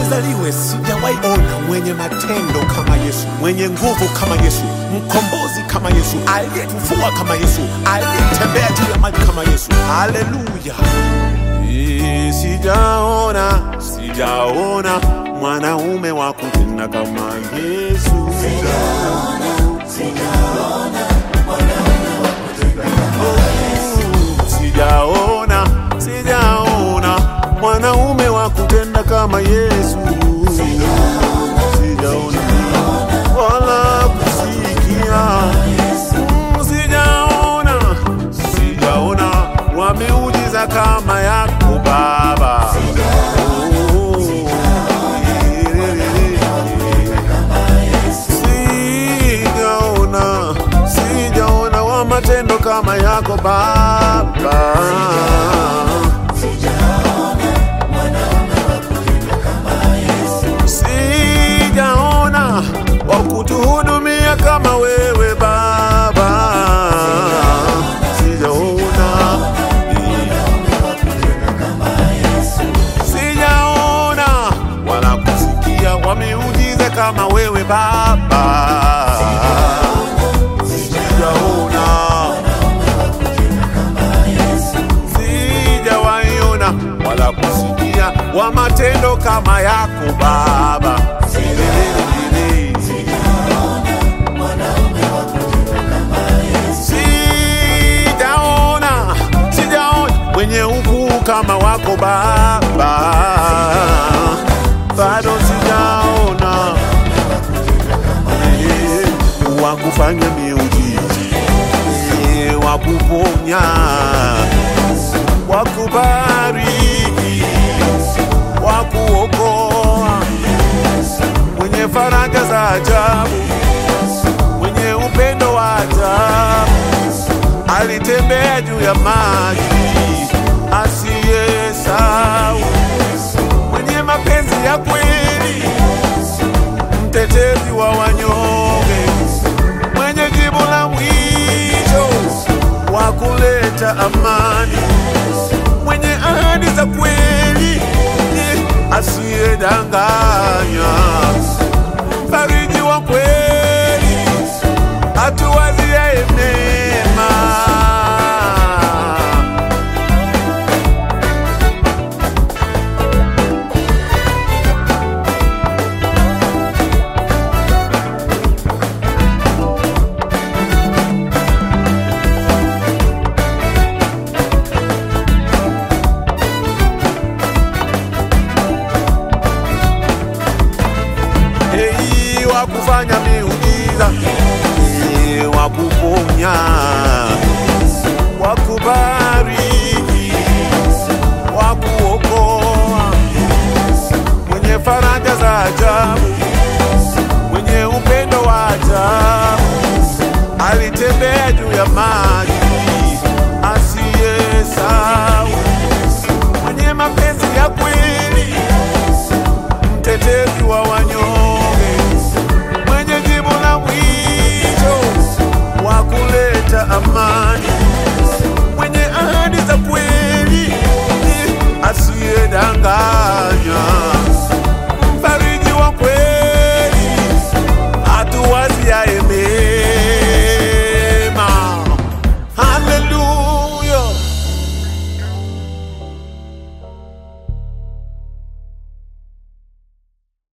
nizaliwe sijawahi ona mwenye matendo kama Yesu, mwenye nguvu kama Yesu, mkombozi kama Yesu, aliyetufua kama Yesu, aliyetembea juu ya maji kama Yesu. Haleluya! Sijaona mwanaume wa kutenda kama Yesu. Sijaona mwanaume wa kutenda kama Yesu. Sijaona mwanaume wa kutenda kama Yesu. Sijaona wala kusikia. Sijaona wameujiza kama yako Baba. Sijaona wa matendo kama yako Baba. Sijaona wa kutuhudumia kama wewe Baba. Sijaona wala kusikia wameujiza kama wewe Baba. Sijawaiona wala kusikia wa matendo kama yako Baba. Sijaona mwenye ukuu kama wako Baba. Bado sijaona wakufanya miujiza, wakuponya, wakubariki, wakuokoa, mwenye faraja za ajabu, mwenye upendo wa ajabu, alitembea juu ya maji asiyesahau, mwenye mapenzi ya kweli, mtetezi wa wanyonge, mwenye jibu la mwisho wa kuleta amani, mwenye ahadi za kweli, asiyedanganya, mfariji wa kweli, atuwaziaye mema. Wakufanya miujiza, wakuponya, wakubariki, wakuokoa, mwenye faraja za ajabu,